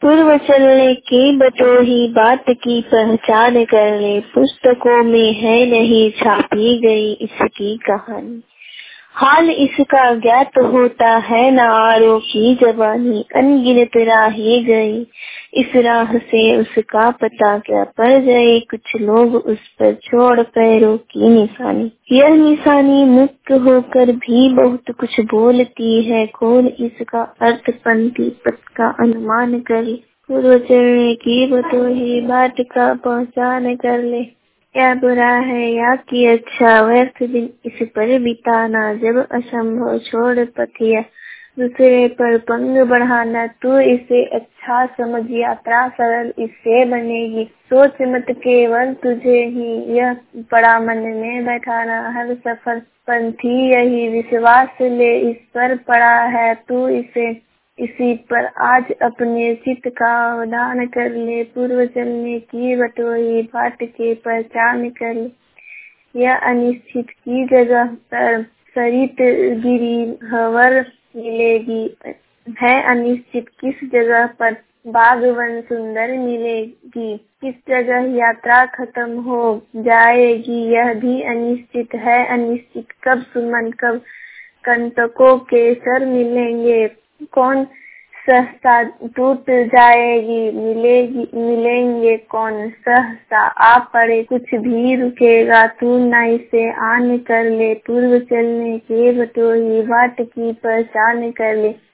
पूर्व चलने की बटोही बात की पहचान कर ले, पुस्तकों में है नहीं छापी गई इसकी कहानी। हाल इसका ज्ञात होता है न आरों की जवानी, अनगिनत राहें गई इस राह से उसका पता क्या पड़ गए कुछ लोग उस पर छोड़ पैरों की निशानी। यह निशानी मुक्त होकर भी बहुत कुछ बोलती है, खोल इसका अर्थ पंक्ति पद का अनुमान करे। पूर्व चलने की बटोही बाट का पहचान कर ले, क्या बुरा है या कि अच्छा व्यर्थ दिन इस पर बिताना। जब असंभव छोड़ पथिया दूसरे पर पंग बढ़ाना, तू इसे अच्छा समझ यात्रा सरल इससे बनेगी। सोच मत केवल तुझे ही यह पड़ा मन में बैठाना, हर सफर पंथी यही विश्वास ले इस पर पड़ा है तू इसी पर आज अपने चित्त का अवधान कर ले। पूर्व चलने की बटोही बाट के पहचान कर ले, यह अनिश्चित की जगह पर सरित गिरी भंवर मिलेगी। है अनिश्चित किस जगह पर बागवन सुंदर मिलेगी, किस जगह यात्रा खत्म हो जाएगी यह भी अनिश्चित है। अनिश्चित कब सुमन कब कंटकों के सर मिलेंगे, कौन सहसा टूट जाएगी मिलेंगे कौन सहसा आ पड़े, कुछ भी रुकेगा तू ना इसे आन कर ले। पूर्व चलने के बटोही बाट की पहचान कर ले,